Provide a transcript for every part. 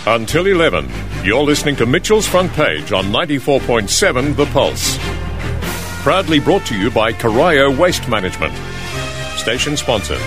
Until 11, you're listening to Mitchell's Front Page on 94.7 The Pulse. Proudly brought to you by Corio Waste Management. Station sponsor.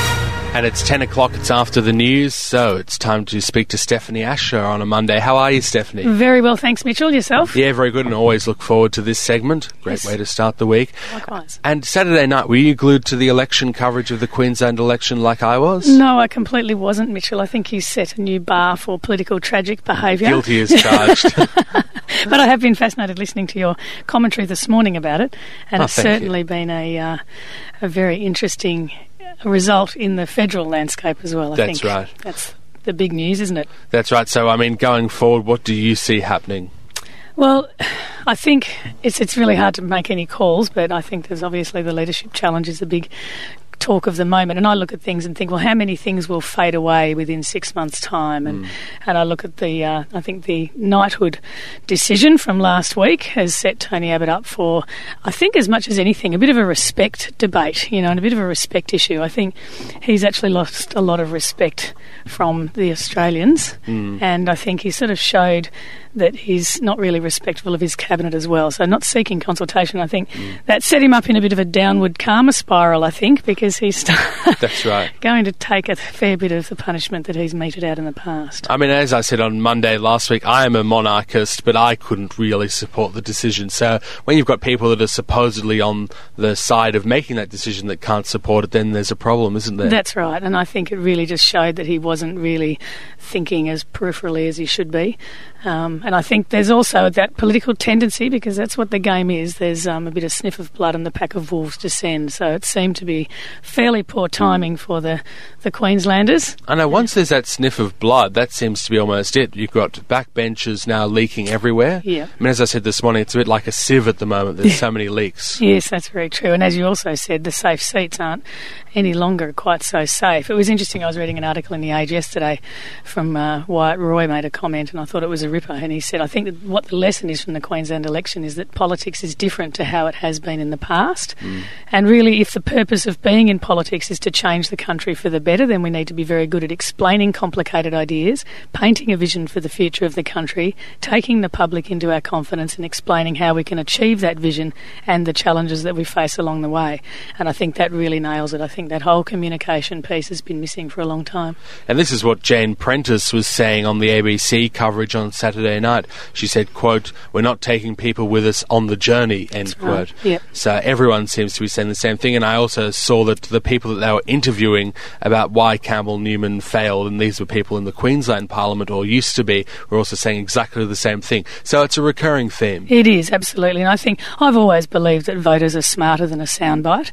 And it's 10 o'clock, it's after the news, so it's time to speak to Stephanie Asher on a Monday. How are you, Stephanie? Very well, thanks, Mitchell. Yourself? Yeah, very good, and always look forward to this segment. Great way to start the week. Likewise. And Saturday night, were you glued to the election coverage of the Queensland election like I was? No, I completely wasn't, Mitchell. I think you set a new bar for political tragic behaviour. Guilty as charged. But I have been fascinated listening to your commentary this morning about it, and it's certainly been a very interesting result in the federal landscape as well. That's right. That's the big news, isn't it? That's right. So, I mean, going forward, what do you see happening? Well, I think it's really hard to make any calls, but I think there's obviously the leadership challenge is the big talk of the moment. And I look at things and think, well, how many things will fade away within 6 months' time? And I look at I think the knighthood decision from last week has set Tony Abbott up for, I think as much as anything, a bit of a respect debate, and a bit of a respect issue. I think he's actually lost a lot of respect from the Australians, and I think he sort of showed that he's not really respectful of his cabinet as well. So not seeking consultation, I think that set him up in a bit of a downward karma spiral, I think, because he's That's right. going to take a fair bit of the punishment that he's meted out in the past. I mean, as I said on Monday last week, I am a monarchist, but I couldn't really support the decision. So when you've got people that are supposedly on the side of making that decision that can't support it, then there's a problem, isn't there? That's right, and I think it really just showed that he wasn't really thinking as peripherally as he should be. And I think there's also that political tendency, because that's what the game is. There's a bit of sniff of blood and the pack of wolves descend. So it seemed to be fairly poor timing for the Queenslanders. I know, once there's that sniff of blood, that seems to be almost it. You've got backbenchers now leaking everywhere. Yeah. I mean, as I said this morning, it's a bit like a sieve at the moment. There's so many leaks. Yes, that's very true. And as you also said, the safe seats aren't any longer quite so safe. It was interesting, I was reading an article in The Age yesterday from Wyatt Roy made a comment, and I thought it was a ripper, and he said, I think that what the lesson is from the Queensland election is that politics is different to how it has been in the past, and really if the purpose of being in politics is to change the country for the better, then we need to be very good at explaining complicated ideas, painting a vision for the future of the country, taking the public into our confidence and explaining how we can achieve that vision and the challenges that we face along the way. And I think that really nails it. I think that whole communication piece has been missing for a long time. And this is what Jane Prentice was saying on the ABC coverage on Saturday night. She said, quote, "We're not taking people with us on the journey," end quote. Right. Yep. So everyone seems to be saying the same thing. And I also saw that the people that they were interviewing about why Campbell Newman failed, and these were people in the Queensland Parliament, or used to be, were also saying exactly the same thing. So it's a recurring theme. It is, absolutely. And I think I've always believed that voters are smarter than a soundbite.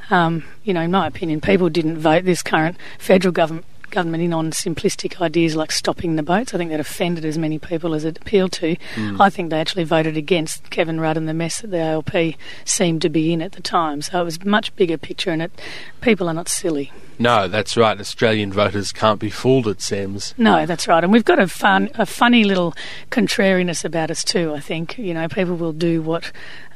In my opinion, people didn't vote this current federal government in on simplistic ideas like stopping the boats. I think that offended as many people as it appealed to. I think they actually voted against Kevin Rudd and the mess that the ALP seemed to be in at the time. So it was a much bigger picture, and people are not silly. No, that's right. Australian voters can't be fooled, it seems. No, that's right. And we've got a funny little contrariness about us too, I think. People will do what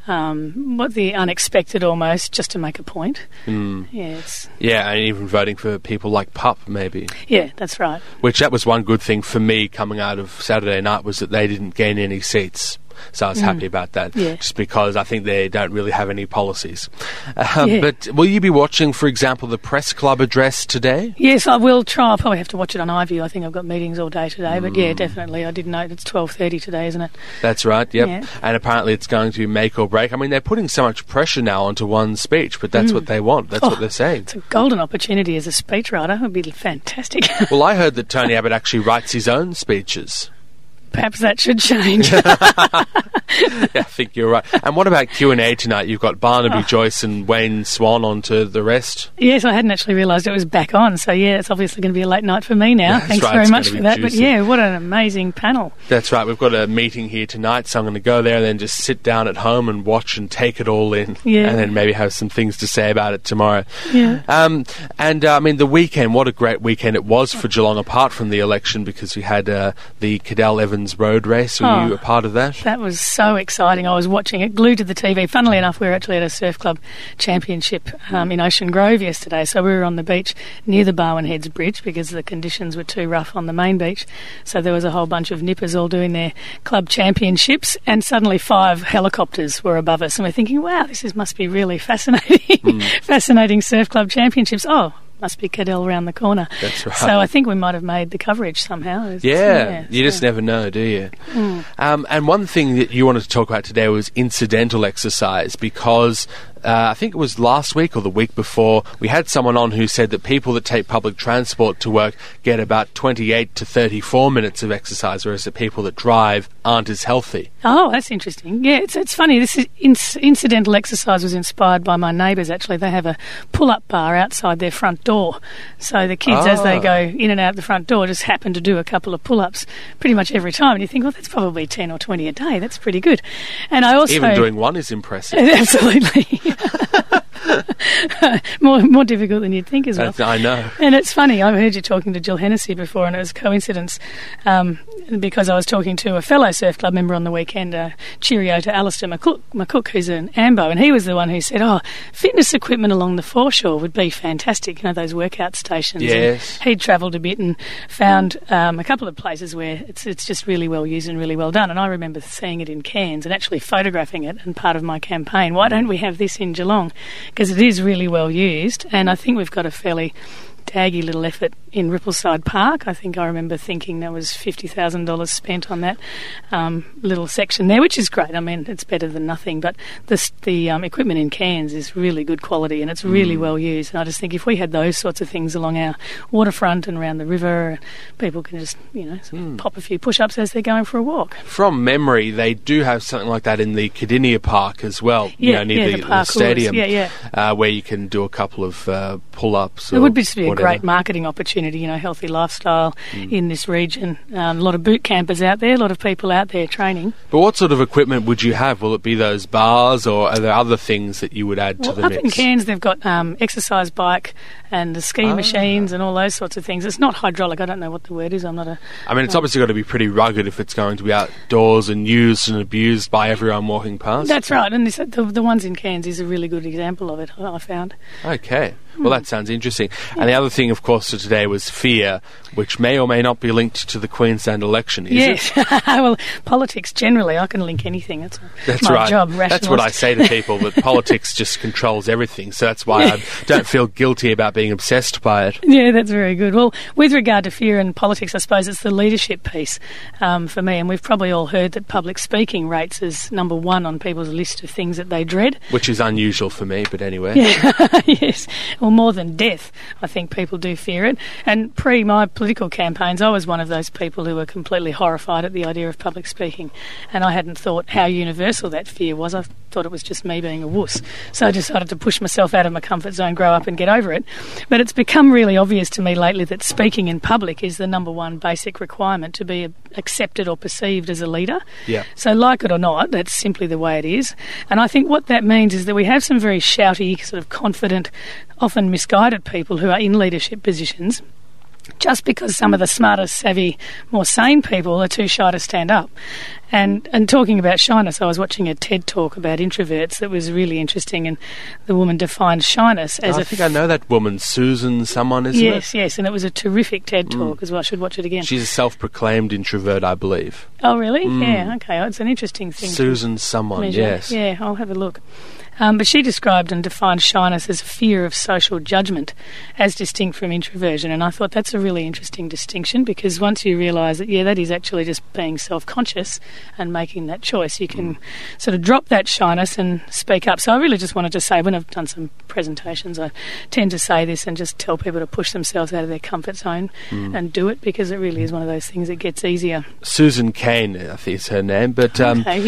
the unexpected almost, just to make a point. Yeah, and even voting for people like Pup, maybe. Yeah, that's right. Which, that was one good thing for me coming out of Saturday night, was that they didn't gain any seats. So I was happy about that, just because I think they don't really have any policies. But will you be watching, for example, the Press Club address today? Yes, I will try. I'll probably have to watch it on iView. I think I've got meetings all day today. But yeah, definitely. I didn't know it's 12:30 today, isn't it? That's right, yep. Yeah. And apparently it's going to be make or break. I mean, they're putting so much pressure now onto one speech, but that's what they want. That's what they're saying. It's a golden opportunity as a speechwriter. It would be fantastic. Well, I heard that Tony Abbott actually writes his own speeches. Perhaps that should change. Yeah, I think you're right. And what about Q&A tonight? You've got Barnaby Joyce and Wayne Swan on to the rest. Yes, I hadn't actually realised it was back on. So, yeah, it's obviously going to be a late night for me now. Thanks very much for that. Juicy. But, yeah, what an amazing panel. That's right. We've got a meeting here tonight, so I'm going to go there and then just sit down at home and watch and take it all in. Yeah. And then maybe have some things to say about it tomorrow. Yeah. I mean, the weekend, what a great weekend it was for Geelong, apart from the election, because we had the Cadell Evans Sevens road race. Were you a part of that? That was so exciting. I was watching it, glued to the TV. Funnily enough, we were actually at a surf club championship in Ocean Grove yesterday, so we were on the beach near the Barwon Heads Bridge because the conditions were too rough on the main beach. So there was a whole bunch of nippers all doing their club championships, and suddenly 5 helicopters were above us, and we're thinking, wow, this must be really fascinating. Fascinating surf club championships. Oh, must be Cadell around the corner. That's right. So I think we might have made the coverage somehow. You just never know, do you? And one thing that you wanted to talk about today was incidental exercise, because I think it was last week or the week before, we had someone on who said that people that take public transport to work get about 28 to 34 minutes of exercise, whereas the people that drive aren't as healthy. Oh, that's interesting. Yeah, it's funny. This is incidental exercise was inspired by my neighbours, actually. They have a pull-up bar outside their front door. So the kids, as they go in and out the front door, just happen to do a couple of pull-ups pretty much every time. And you think, well, that's probably 10 or 20 a day. That's pretty good. And I also... Even doing one is impressive. Absolutely. more difficult than you'd think as well. I know. And it's funny, I heard you talking to Jill Hennessy before, and it was a coincidence because I was talking to a fellow surf club member on the weekend, cheerio to Alistair McCook, who's an AMBO, and he was the one who said, fitness equipment along the foreshore would be fantastic, those workout stations. Yes. And he'd travelled a bit and found a couple of places where it's just really well used and really well done, and I remember seeing it in Cairns and actually photographing it, and part of my campaign, why don't we have this in Geelong? Because it is really well used, and I think we've got a fairly daggy little effort in Rippleside Park. I think I remember thinking there was $50,000 spent on that little section there, which is great. I mean, it's better than nothing, but the equipment in Cairns is really good quality and it's really well used. And I just think if we had those sorts of things along our waterfront and around the river, people can just, pop a few push-ups as they're going for a walk. From memory, they do have something like that in the Cardinia Park as well, near the stadium, where you can do a couple of pull-ups. It would be a great marketing opportunity, healthy lifestyle in this region. A lot of boot campers out there, a lot of people out there training. But what sort of equipment would you have? Will it be those bars, or are there other things that you would add to the mix? Up in Cairns, they've got exercise bike and the ski machines and all those sorts of things. It's not hydraulic. I don't know what the word is. It's obviously got to be pretty rugged if it's going to be outdoors and used and abused by everyone walking past. That's right. And the ones in Cairns is a really good example of it, I found. Okay. Well, that sounds interesting. And the other thing, of course, for today was fear, which may or may not be linked to the Queensland election, is it? Well, politics generally, I can link anything. That's my right. job, That's what I say to people, that politics just controls everything. So that's why I don't feel guilty about being obsessed by it. Yeah, that's very good. Well, with regard to fear and politics, I suppose it's the leadership piece for me. And we've probably all heard that public speaking rates as number one on people's list of things that they dread. Which is unusual for me, but anyway. Yeah, yes. Well, more than death, I think people do fear it. And pre my political campaigns, I was one of those people who were completely horrified at the idea of public speaking. And I hadn't thought how universal that fear was. I thought it was just me being a wuss. So I decided to push myself out of my comfort zone, grow up and get over it. But it's become really obvious to me lately that speaking in public is the number one basic requirement to be accepted or perceived as a leader. Yeah. So like it or not, that's simply the way it is. And I think what that means is that we have some very shouty, sort of confident, often misguided people who are in leadership positions just because some of the smarter, savvy, more sane people are too shy to stand up. And talking about shyness, I was watching a TED talk about introverts that was really interesting, and the woman defined shyness as I think I know that woman, Susan someone, isn't it? Yes, and it was a terrific TED talk as well. I should watch it again. She's a self-proclaimed introvert, I believe. Oh, really? Yeah, okay. It's an interesting thing. Susan someone, yes. Yeah, I'll have a look. But she described and defined shyness as fear of social judgment as distinct from introversion, and I thought that's a really interesting distinction, because once you realise that, that is actually just being self-conscious and making that choice, you can sort of drop that shyness and speak up. So I really just wanted to say, when I've done some presentations, I tend to say this and just tell people to push themselves out of their comfort zone and do it, because it really is one of those things that gets easier. Susan Cain, I think is her name, but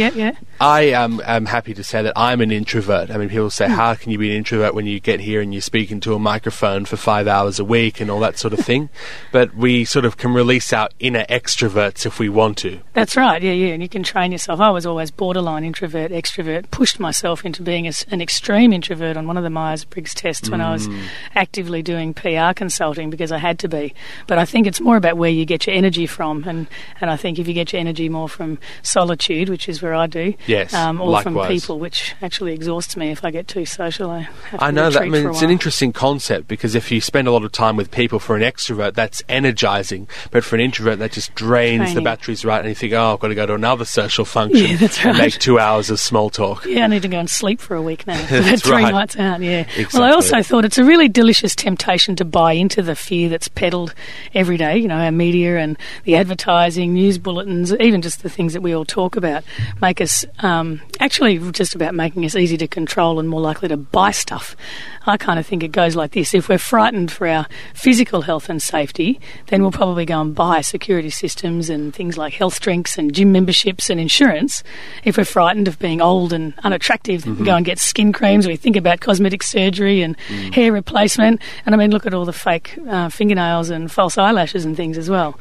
I am happy to say that I'm an introvert. I mean, people say, how can you be an introvert when you get here and you speak into a microphone for 5 hours a week and all that sort of thing? But we sort of can release our inner extroverts if we want to. That's right, yeah. and you can train yourself. I was always borderline introvert, extrovert, pushed myself into being an extreme introvert on one of the Myers-Briggs tests when I was actively doing PR consulting because I had to be. But I think it's more about where you get your energy from, and I think if you get your energy more from solitude, which is where I do, yes, or likewise. From people, which actually exhausts me if I get too social. I know that. I mean, it's an interesting concept because if you spend a lot of time with people, for an extrovert, that's energizing, but for an introvert, that just drains the batteries, right? And you think, I've got to go to another social function and make 2 hours of small talk. Yeah, I need to go and sleep for a week now. I've had 3 nights out, yeah. Exactly. Well, I also thought it's a really delicious temptation to buy into the fear that's peddled every day, you know, our media and the advertising, news bulletins, even just the things that we all talk about, make us, actually just about making us easy to control and more likely to buy stuff. I kind of think it goes like this. If we're frightened for our physical health and safety, then we'll probably go and buy security systems and things like health drinks and gym memberships and insurance. If we're frightened of being old and unattractive, then we go and get skin creams. We think about cosmetic surgery and hair replacement. And I mean, look at all the fake fingernails and false eyelashes and things as well.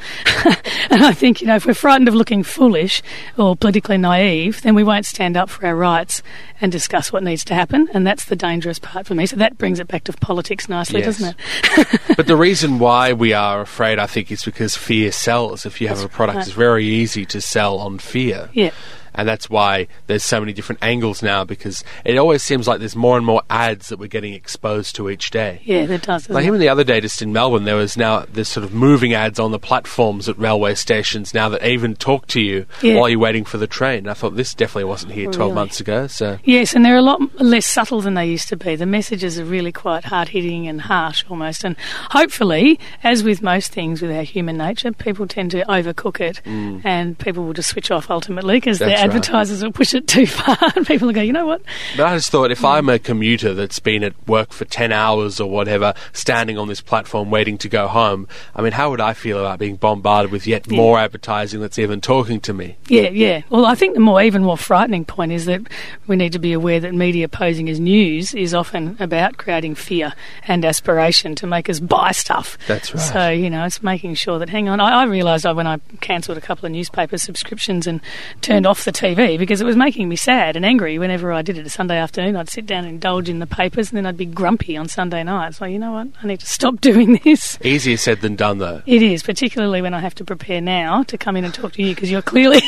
And I think, you know, if we're frightened of looking foolish or politically naive, then we won't stand up for our rights and discuss what needs to happen. And that's the dangerous part for me. So that brings it back to politics nicely, doesn't it? But the reason why we are afraid, I think, is because fear sells. If you have a product, it's very easy to sell on fear. Yeah. And that's why there's so many different angles now, because it always seems like there's more and more ads that we're getting exposed to each day. Yeah, it does. Like even the other day, just in Melbourne, there was now this sort of moving ads on the platforms at railway stations now that even talk to you while you're waiting for the train. I thought this definitely wasn't here 12 months ago. So yes, and they're a lot less subtle than they used to be. The messages are really quite hard-hitting and harsh almost. And hopefully, as with most things with our human nature, people tend to overcook it and people will just switch off ultimately because they're advertisers will push it too far and people will go, you know what? But I just thought if I'm a commuter that's been at work for 10 hours or whatever, standing on this platform waiting to go home, I mean, how would I feel about being bombarded with yet more advertising that's even talking to me? Yeah. Well, I think the even more frightening point is that we need to be aware that media posing as news is often about creating fear and aspiration to make us buy stuff. That's right. So, you know, it's making sure that, hang on, I realised when I cancelled a couple of newspaper subscriptions and turned off the TV because it was making me sad and angry whenever I did it. A Sunday afternoon, I'd sit down and indulge in the papers and then I'd be grumpy on Sunday night. So, you know what, I need to stop doing this. Easier said than done, though. It is, particularly when I have to prepare now to come in and talk to you because you're clearly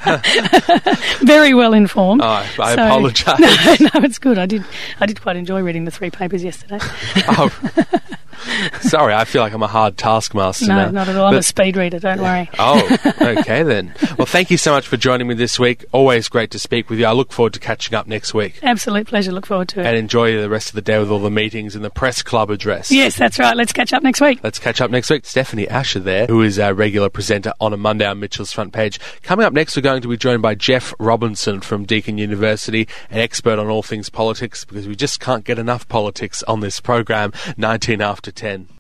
very well informed. Oh, I apologise. No, it's good. I did quite enjoy reading the 3 papers yesterday. Sorry, I feel like I'm a hard taskmaster now. No, not at all. I'm a speed reader, don't worry. Oh, okay then. Well, thank you so much for joining me this week. Always great to speak with you. I look forward to catching up next week. Absolute pleasure. Look forward to it. And enjoy the rest of the day with all the meetings and the press club address. Yes, that's right. Let's catch up next week. Stephanie Asher there, who is our regular presenter on a Monday on Mitchell's Front Page. Coming up next, we're going to be joined by Jeff Robinson from Deakin University, an expert on all things politics, because we just can't get enough politics on this program, 19 after 10.